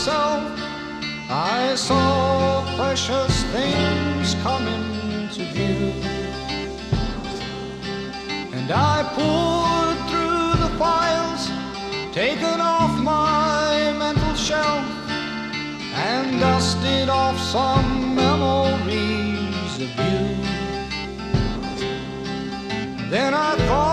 myself, I saw precious things come into view. And I poured through the files taken off my mental shelf and dusted off some memories of you. Then I thought